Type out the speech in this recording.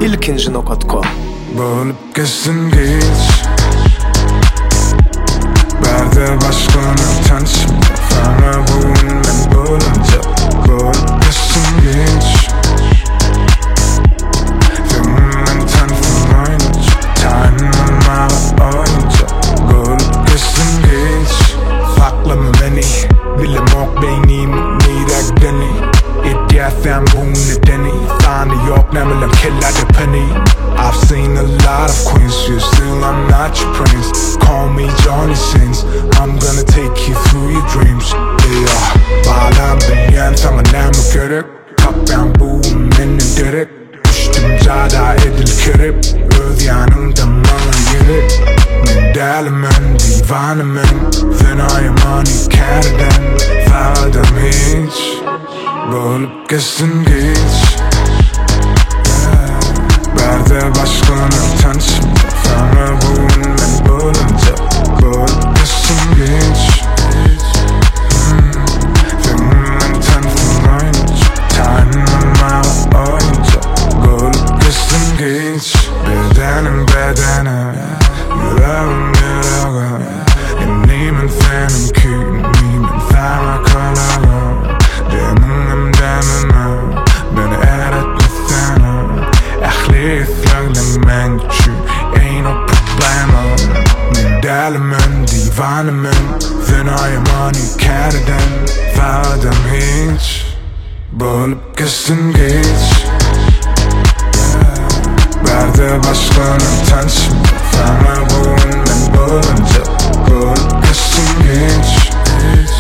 ilkinci.com. Bolup geçsin geç, berde başkanı tanışım. Fama bugün ben bolunca bolup geçsin geç. Filmden tanıdım oynayınca, tanımama oyunca bolup geçsin geç. Faklama beni, bilim ok beynim neyrak deni. İddiyasen bu nedeni, fanı yok nemelen killer penny. I've seen a lot of queens, you still I'm not your prince. Call me Johnny Sins, I'm gonna take you through your dreams. Yeah, bağlandım yan sana ne mi gerek? Kapyan bu benim direk. Düştüm zada edil kerip, öz yanımda bana gerek. Men delimin, divanımın, fenayım hani kerden. Fadım hiç, bolup geçsin geç. Berde başkanı tanışım. Fama bugün ben bolunca bolup geçsin geç. Filmden tanıdım oynayınca, tanımama oyunca bolup geçsin geç. Bedenim bedene, yüreğim yüreğe. Enimin fenim künimin fama kalağa. Demimim demime, beni eretmesene. Ehliyetlerinden men için ain't no problema. Men delimin, divanımın, fenayım hani kerden. Fadım hiç, bolup geçsin geç. Berde başkanı tanışım. Fama bugün ben bolunca bolup geçsin geç.